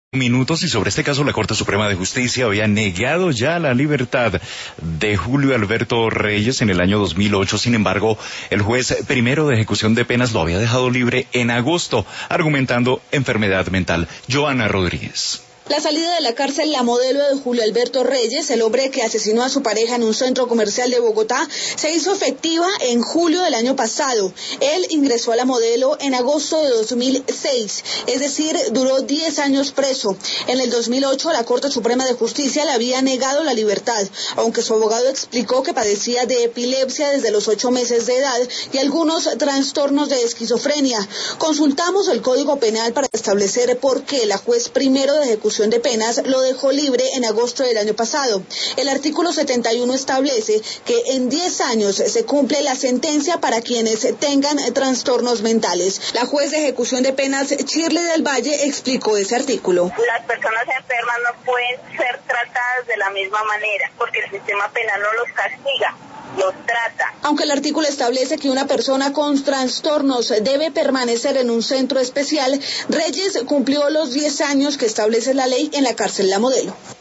Minutos y sobre este caso la Corte Suprema de Justicia había negado ya la libertad de Julio Alberto Reyes en el año 2008. Sin embargo, el juez primero de ejecución de penas lo había dejado libre en agosto, argumentando enfermedad mental. Joana Rodríguez. La salida de la cárcel La Modelo de Julio Alberto Reyes, el hombre que asesinó a su pareja en un centro comercial de Bogotá, se hizo efectiva en julio del año pasado. Él ingresó a La Modelo en agosto de 2006, es decir, duró 10 años preso. En el 2008 la Corte Suprema de Justicia le había negado la libertad, aunque su abogado explicó que padecía de epilepsia desde los 8 meses de edad y algunos trastornos de esquizofrenia. Consultamos el Código Penal para establecer por qué la juez primero de ejecución de penas lo dejó libre en agosto del año pasado. El artículo 71 establece que en 10 años se cumple la sentencia para quienes tengan trastornos mentales. La juez de ejecución de penas, Shirley del Valle, explicó ese artículo. Las personas enfermas no pueden ser tratadas de la misma manera porque el sistema penal no los castiga, los trata. Aunque el artículo establece que una persona con trastornos debe permanecer en un centro especial, Reyes cumplió los 10 años que establece la ley en la cárcel La Modelo.